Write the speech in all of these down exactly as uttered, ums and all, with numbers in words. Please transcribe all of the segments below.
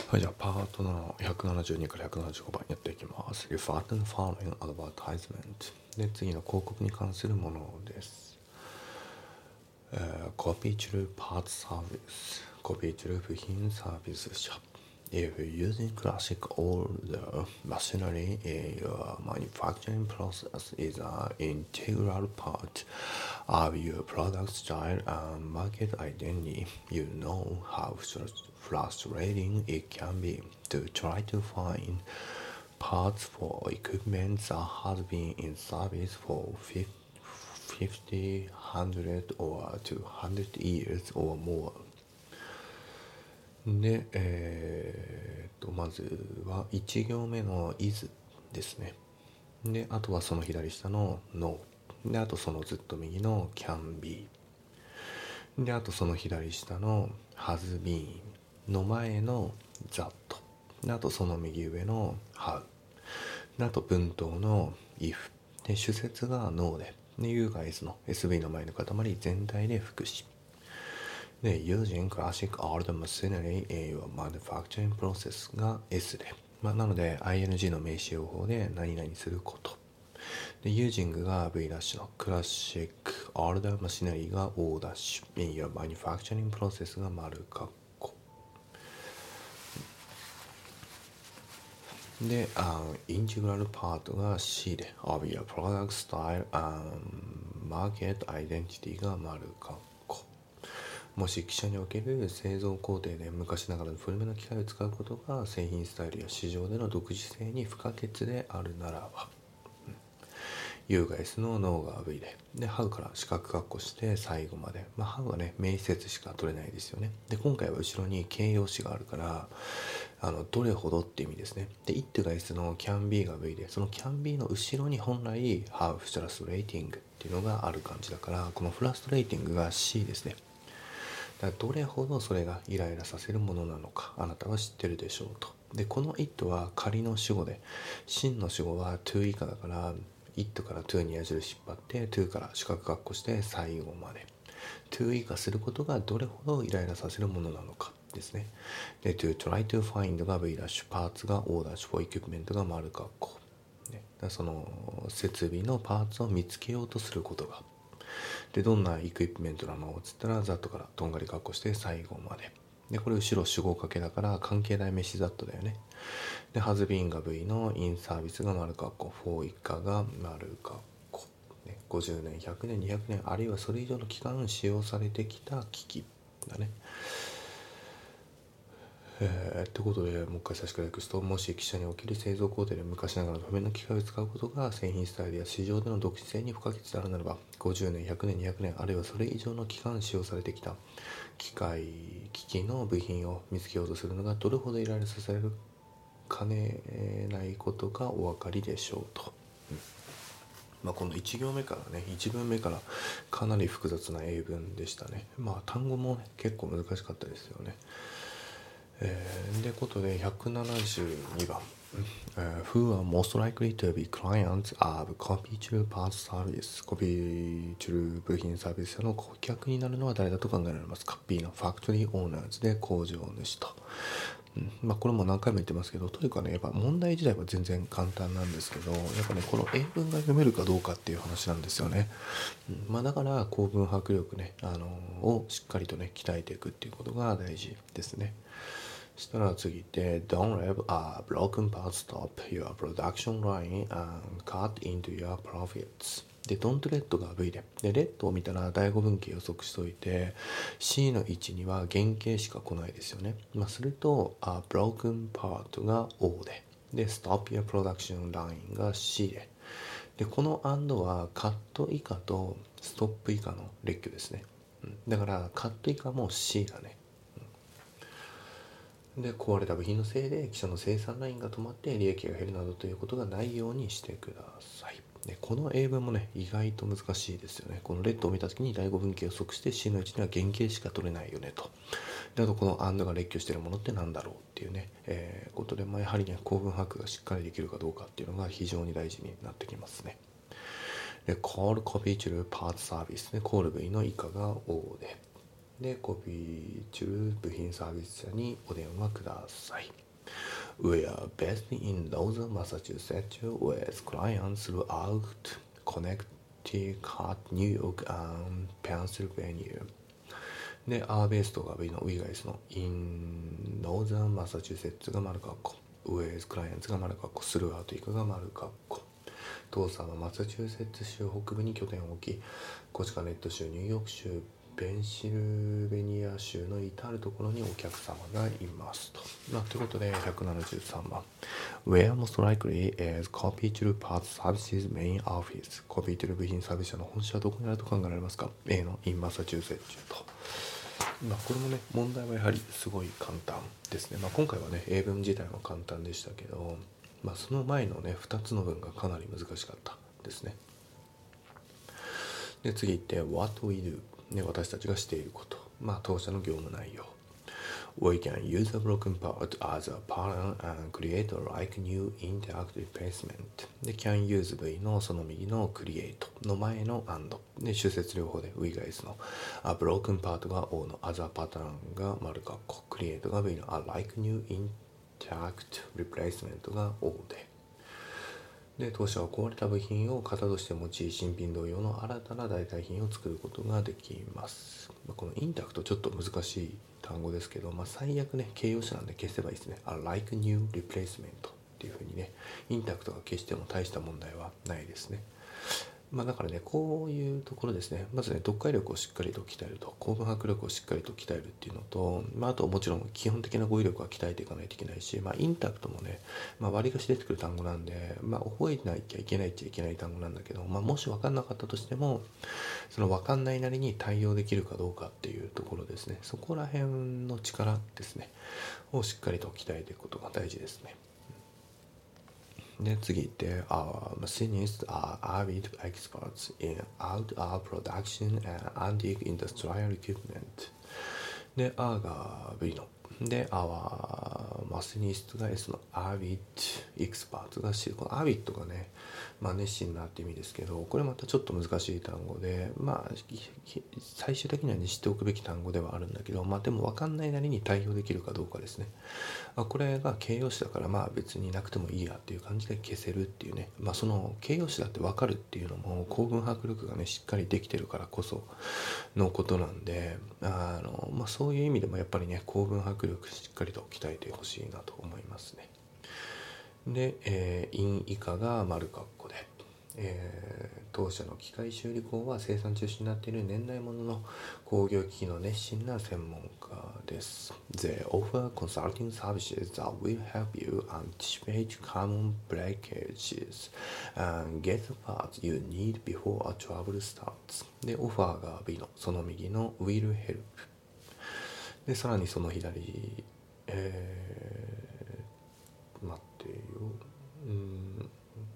はい、じゃあパートのひゃくななじゅうにからひゃくななじゅうごばんやっていきます。Refer to the following advertisement で、次の広告に関するものです。Uh, コピーチルパーツサービス、コピーチル部品サービス社。If you're using classic older machinery, your manufacturing process is an integral part of your product style and market identity. You know how frustrating it can be to try to find parts for equipment that has been in service for fifty, one hundred, or two hundred years or more. で、えー、とまずはいち行目の is ですね。で、あとはその左下の no。で、あとそのずっと右の can be。で、あとその左下の has been の前の that。で、あとその右上の how。で、あと文頭の if。で、主節が no で、で、you guys の エスブイ の前の塊全体で副詞。で、using classic old machinery in your manufacturing process が S で、まあ、なので アイエヌジー の名詞用法で何々すること。で、using が V' の classic old machinery が O' in your manufacturing process が丸括弧。で、um, integral part が C で of your product style and market identity が丸括弧。もし汽車における製造工程で昔ながらの古めの機械を使うことが製品スタイルや市場での独自性に不可欠であるならば、うん、You guys の脳が V で、で、How から四角括弧して最後まで、まあ、How はね、名節しか取れないですよね。で、今回は後ろに形容詞があるから、あの、どれほどって意味ですね。で、It guys の can be が V で、その can be の後ろに本来 How frustrating っていうのがある感じだから、この frustrating が C ですね。だからどれほどそれがイライラさせるものなのかあなたは知ってるでしょうと。で、この it は仮の主語で、真の主語は to 以下だから it から to に矢印引っ張って to から四角括弧して最後まで to 以下することがどれほどイライラさせるものなのかですね。で、to try to find が V' パーツが O' for equipment が丸括弧、ね、だその設備のパーツを見つけようとすることが。で、どんなエクイプメントなのっつったら、ざっとからとんがり括弧して最後まで。で、これ後ろ主語かけだから関係代名詞ざっとだよね。で、has been が V の in サービスが丸括弧、for 以下が丸括弧。ね、ごじゅうねん、ひゃくねん、にひゃくねん、あるいはそれ以上の期間使用されてきた機器だね。えー、ってことでもう一回差し替えくすと、もし汽車における製造工程で昔ながらの不明の機械を使うことが製品スタイルや市場での独自性に不可欠であるならば、ごじゅうねん、ひゃくねん、にひゃくねん、あるいはそれ以上の期間使用されてきた機械機器の部品を見つけようとするのがどれほどイライラさせるかねないことがお分かりでしょうと。うん、まあ、このいち行目からね、いち文目からかなり複雑な英文でしたね。まあ単語もね結構難しかったですよね。えー、でことでひゃくななじゅうにばん、uh, Who are most likely to be clients of コピーチルパーツサービス、コピーチル部品サービスの顧客になるのは誰だと考えられますか。 B のファクトリーオーナーズで工場主と、うん、まあこれも何回も言ってますけど、というかね、やっぱ問題自体は全然簡単なんですけど、やっぱねこの英文が読めるかどうかっていう話なんですよね。うん、まあだから構文迫力ね、あのー、をしっかりとね鍛えていくっていうことが大事ですね。そしたら次で Don't let a broken part stop your production line and cut into your profits。 で Don't let が V で、で let を見たら第五分岐予測しといて C の位置には原型しか来ないですよね。まあ、すると a broken part が O で、で Stop your production line が C で、でこの and はカット以下とストップ以下の列挙ですね。うん、だからカット以下も C だね。で、壊れた部品のせいで汽車の生産ラインが止まって利益が減るなどということがないようにしてください。で、この英文もね意外と難しいですよね。このレッドを見た時に第五分岐を予測して C の位置には原型しか取れないよねと。で、あとこの and が列挙しているものって何だろうっていうね、えー、ことで、まあ、やはりね構文把握がしっかりできるかどうかっていうのが非常に大事になってきますね。で、call コピーチルパーツサービスね、call V の以下が O で、 でコピー中部品サービス社にお電話ください。We are based in Lowell, Massachusetts with clients throughout Connecticut, New York, and Pennsylvania. で、Our based が V の We guys の in Northern Massachusetts が丸括弧 with clients が丸括弧 throughout 以下が丸括弧。当社はマサチューセッツ州北部に拠点を置き、コチカネット州、ニューヨーク州、ペンシルベニア州の至るところにお客様がいますと。まあ、ということでひゃくななじゅうさんばん Where most likely is Copitul Parts Services Main Office。 コピートゥル部品サービス社の本社はどこにあると考えられますか？ A の in マサチューセッツ州と。まあ、これもね、問題はやはりすごい簡単ですね。まあ、今回はね、英文自体も簡単でしたけど、まあ、その前のねふたつの文がかなり難しかったですね。で、次行って What we do、ね、私たちがしていること。まあ、当社の業務内容。We can use a broken part as a pattern and create a like new interactive replacement。 で、can use V のその右の create の前の and で、主節両方で We guys の a broken part が O の as a pattern が丸括弧 create が V の a like new interactive replacement が O で、で、当社は壊れた部品を型として用い、新品同様の新たな代替品を作ることができます。このインタクトちょっと難しい単語ですけど、まあ、最悪ね、形容詞なんで消せばいいですね。A like new replacement っていう風にね、インタクトが消しても大した問題はないですね。まあ、だからね、こういうところですね。まずね、読解力をしっかりと鍛えると、構文迫力をしっかりと鍛えるっていうのと、まあ、あともちろん基本的な語彙力は鍛えていかないといけないし、まあ、インタクトもね、まあ、割りかし出てくる単語なんで、まあ、覚えなきゃいけないっちゃいけない単語なんだけど、まあ、もし分かんなかったとしても、その分かんないなりに対応できるかどうかっていうところですね。そこら辺の力ですね、をしっかりと鍛えていくことが大事ですね。で、次行って Our machinists are avid experts in outdoor production and antique industrial equipment。 で、R が V ので、Our machinist が S の avid experts が C。 この avid がね、まあ、熱心なって意味ですけど、これまたちょっと難しい単語で、まあ最終的には、ね、知っておくべき単語ではあるんだけど、まあでも分かんないなりに対応できるかどうかですね。あ、これが形容詞だから、まあ別になくてもいいやっていう感じで消せるっていうね。まあその形容詞だって分かるっていうのも構文迫力がねしっかりできてるからこそのことなんで、あのまあそういう意味でもやっぱりね構文迫力しっかりと鍛えてほしいなと思いますね。で、えー、因以下が丸括弧で、えー、当社の機械修理工は生産中止になっている年代物の工業機器の熱心な専門家です。They offer consulting services that will help you anticipate common breakages and get the parts you need before a trouble starts。 で、オファーが B のその右の will help。 で、さらにその左、えー、待ってよ、うーん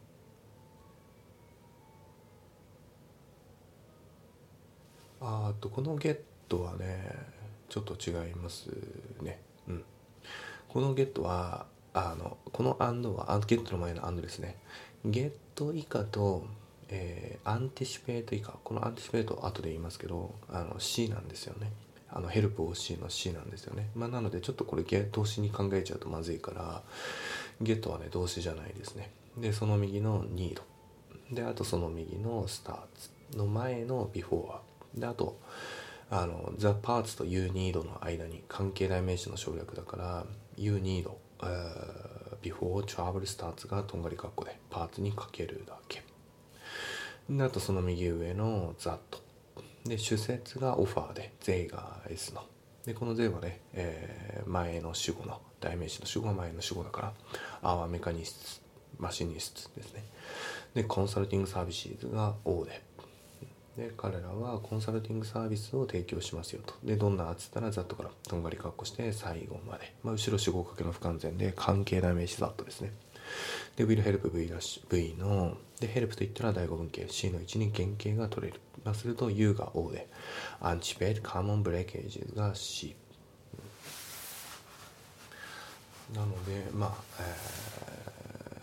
あーとこのゲットはねちょっと違いますね。うん。このゲットはあのこのアンドはゲットの前のアンドですね。ゲット以下と、えー、アンティシペート以下、このアンティシペート後で言いますけど、あの C なんですよね。あのヘルプ オーシー の C なんですよね。まあなのでちょっとこれ動詞に考えちゃうとまずいから、ゲットはね動詞じゃないですね。で、その右の need で、あとその右の starts の前の beforeで、あとあの the parts と you need の間に関係代名詞の省略だから you need、uh, before travel starts がとんがり括弧でパーツにかけるだけで、あとその右上の that で、主節がオファーで they が S ので、この they はね、えー、前の主語の代名詞の主語が前の主語だから our mechanists マシニストですね。で、コンサルティングサービスが O で、で、彼らはコンサルティングサービスを提供しますよと。で、どんなっつったら that からとんがり括弧して最後まで、まあ、後ろ主語かけの不完全で関係代名詞 that ですね。で、will help V だし V ので help と言ったら第五文型 C の位置に原型が取れる。まあ、すると U が O で anticipate common breakages が C。なので、まあ、え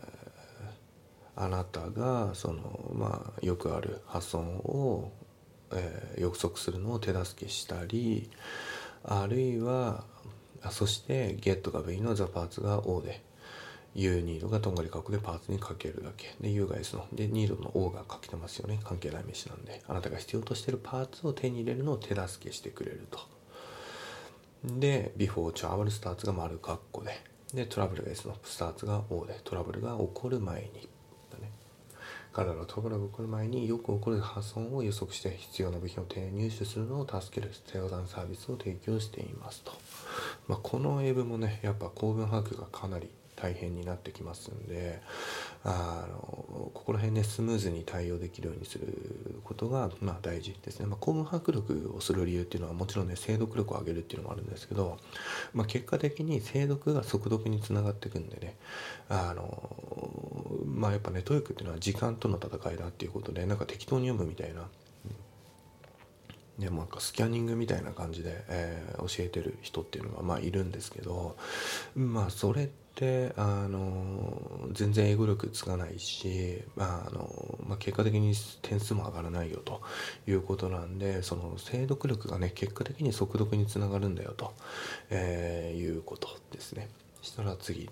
ー、あなたがその、まあ、よくある破損を、 えー、予測するのを手助けしたり、あるいはそして get が V の the parts が O で you need がとんがり括弧でパーツにかけるだけで you が S ので need の O がかけてますよね。関係代名詞なんで、あなたが必要としているパーツを手に入れるのを手助けしてくれると。で before travel starts が丸括弧ででトラブルが S のスターツが O でトラブルが起こる前にだね。彼らのトラブルが起こる前によく起こる破損を予測して必要な部品を入手するのを助ける生産サービスを提供していますと。まあ、この英文もねやっぱ構文把握がかなり大変になってきますんで、あのここら辺ねスムーズに対応できるようにすることがまあ大事ですね。まあ、構文把握力をする理由っていうのはもちろんね精読力を上げるっていうのもあるんですけど、まあ、結果的に精読が速読につながっていくんでね、あのまあやっぱねトイックっていうのは時間との戦いだっていうことでなんか適当に読むみたいな。でもなんかスキャニングみたいな感じで、えー、教えてる人っていうのがまあいるんですけど、まあそれってあの全然英語力つかないし、まああのまあ、結果的に点数も上がらないよということなんで、その精読力がね結果的に速読につながるんだよと、えー、いうことですね。したら次って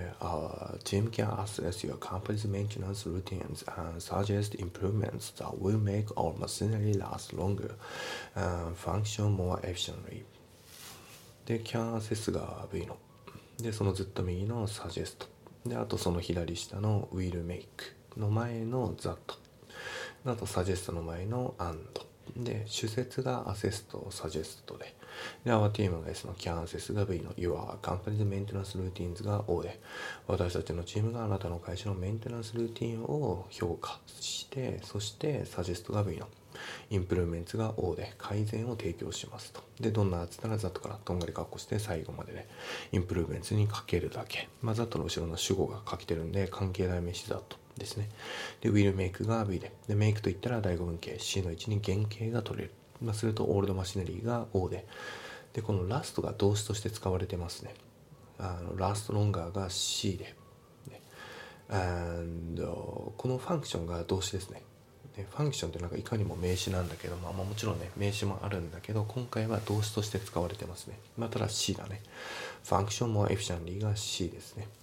、uh, Team can assess your company's maintenance routines and suggest improvements that will make our machinery last longer and function more efficiently. で、can assess が V の。で、そのずっと右の suggest。で、あとその左下の will make の前の that。あと suggest の前の and。で、主説が assess と suggest で。で、our team が S の can assess が V の Your company's maintenance routines が O で、私たちのチームがあなたの会社のメンテナンスルーティンを評価して、そして suggest が V の improvements が O で改善を提供しますと。で、どんなやつなら that からとんがり括弧して最後までね、improvements にかけるだけ。まあ、that の後ろの主語が書けてるんで、関係代名詞 that。ですね。で、will make が V で、で、make といったら第五文型 C のいちに原型が取れる。まあ、するとオールドマシナリーが O で、で、このラストが動詞として使われてますね。あのラストロンガーが C で、ね、and このファンクションが動詞ですね。でファンクションってなんかいかにも名詞なんだけど、まあ、まあもちろんね名詞もあるんだけど、今回は動詞として使われてますね。まあ、ただ C だね。ファンクションもエフィシャンリーが C ですね。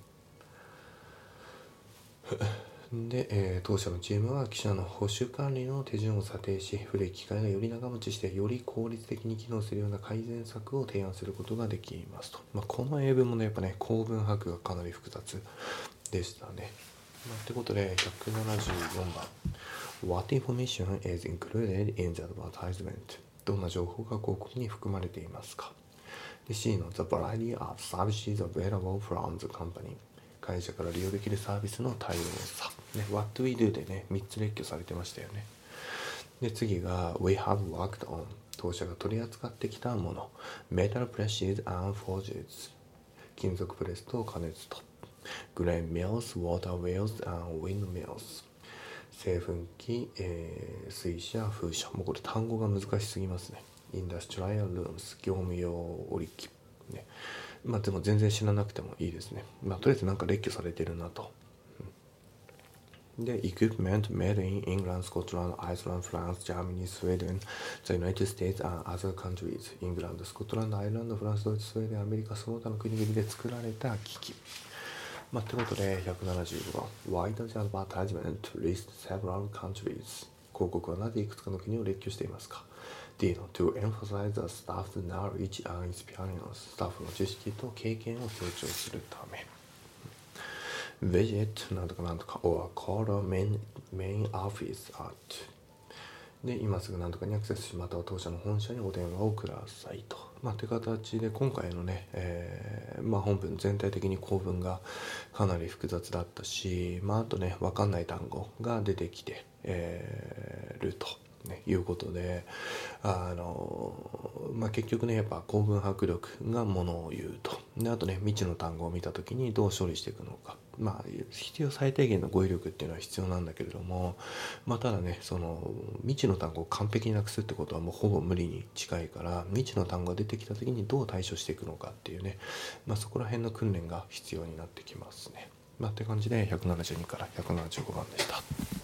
で、えー、当社のチームは記者の保守管理の手順を査定し、古い機械がより長持ちしてより効率的に機能するような改善策を提案することができますと。まあ、この英文もねやっぱね構文把握がかなり複雑でしたね。まあ、ってことでひゃくななじゅうよんばん What information is included in the advertisement? どんな情報が広告に含まれていますか。で C の The variety of services available from the company、会社から利用できるサービスの多様さ、ね、What we do でねみっつ列挙されてましたよね。で次が We have worked on、 当社が取り扱ってきたもの、 Metal presses and forges、 金属プレスと加熱と、 Grain mills, water wheels and windmills、 製粉機、えー、水車、風車。もうこれ単語が難しすぎますね。 Industrial rooms、 業務用織機ね。まあでも全然知らなくてもいいですね。まあとりあえずなんか列挙されてるなと。で、equipment made in England, Scotland, Iceland, France, Germany, Sweden, the United States and other countries。 イングランド、スコットランド、アイルランド、フランス、ドイツ、スウェーデン、アメリカ、その他の国々で作られた機器。まあってことでひゃくななじゅうごばん Why does the advertisement list several countries？ 広告はなぜいくつかの国を列挙していますか。D の To emphasize the staff's knowledge and experience、 スタッフの知識と経験を強調するため。Visit なんとかなんとか or call a main, main office at、 で今すぐなんとかにアクセスし、または当社の本社にお電話をくださいと。まあって形で今回のね、えー、まあ本文全体的に構文がかなり複雑だったし、まああとね分かんない単語が出てきて、えー、るとね、いうことで、あの、まあ、結局ねやっぱ構文把握力がものを言うと。であとね未知の単語を見た時にどう処理していくのか、まあ必要最低限の語彙力っていうのは必要なんだけれども、まあ、ただねその未知の単語を完璧になくすってことはもうほぼ無理に近いから、未知の単語が出てきた時にどう対処していくのかっていうね、まあ、そこら辺の訓練が必要になってきますね。まあ、って感じでひゃくななじゅうにからひゃくななじゅうごばんでした。